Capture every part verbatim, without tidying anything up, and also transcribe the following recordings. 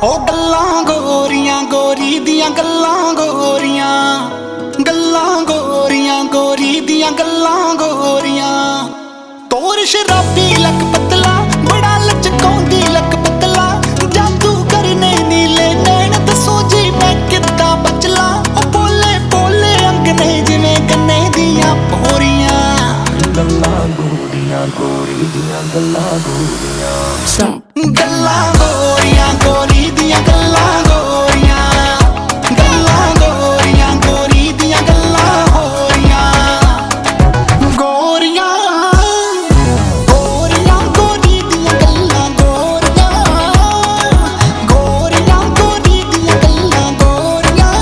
ओ गल्लां गोरियां गोरी दियां गल्लां गोरियां गल्लां गोरियां गोरी दियां गल्लां गोरियां तोर शराबी लक पतला बड़ा लचकाउंदी लक पतला जादू करने नीले नैन दसो जी मैं किद्दां बचला ओ बोले बोले अंगने जिवें गन्ने दियां पोरियां गल्लां गोरियां गोरी दियां गल्लां गोरियां गल्लां गोरियां गोरी दियां गल्लां गोरियां गल्लां गोरियां गोरी दियां गल्लां होरियां गोरियां गोरियां गोरी दियां गल्लां गोरियां गोरियां गोरी दियां गल्लां गोरियां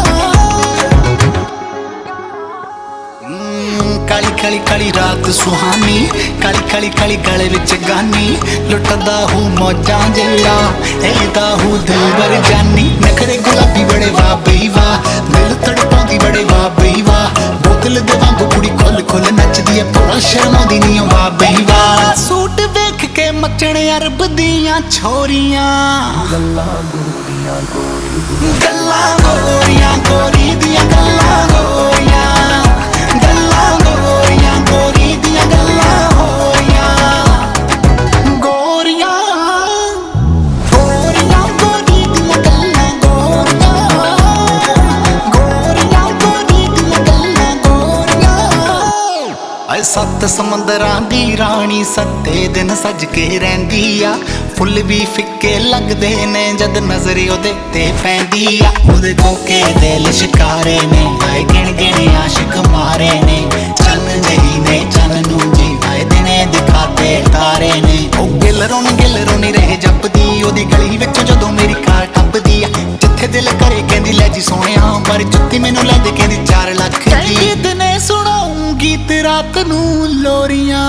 काली काली काली रात सुहानी काली काली काली गले विच गानी लुटदा हूँ मौजां जेड़ा एदा हूँ दिलबर जानी नखरे गुलाबी बड़े वाह बई वाह दिल तड़पाउंदी बड़े वाह बई वाह बोतल दे वांगू कुड़ी खुल खुल नचदी ऐ पूरा शर्माउंदी नी वाह बई वाह सूट वेख के मचणे अरब दियां छोरियां गल्लां गोरियां गोरी गल्लां गोरियां गोरी दियां गल्लां गोरियां गल्लां गोरियां गोरी दियां गल्लां होरियां गोरियां गोरियां गोरी दियां गल्लां गोरियां गोरियां गोरी दियां गल्लां गोरियां ऐ सत्त समंदरां दी रानी सत्ते दिन सज के रहिंदी आ फुੱਲ भी फिक्के लगदे ने जद नजर ओदे ते पैंदी आ ओदे कोके दे लिशकारे ने आए गिण गिण आशिक मारे ने चन जही ने चन नू जी आए दिने दिखाते तारे ने ओ गिलरों गिलरों नी रहे जपदी ओदी गली विच जदों मेरी कार टपदी आ जिथे दिल करे कहंदी ले जी सोहणिया पर जुत्ती मैनू ले दे कहंदी चार लाख दी दिने सुणाऊं गीत रात नू लोरियां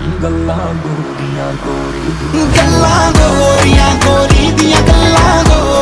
गल्लां गोरियां गोरी गल्लां गोरियां गोरी दियां गल्लां गोरी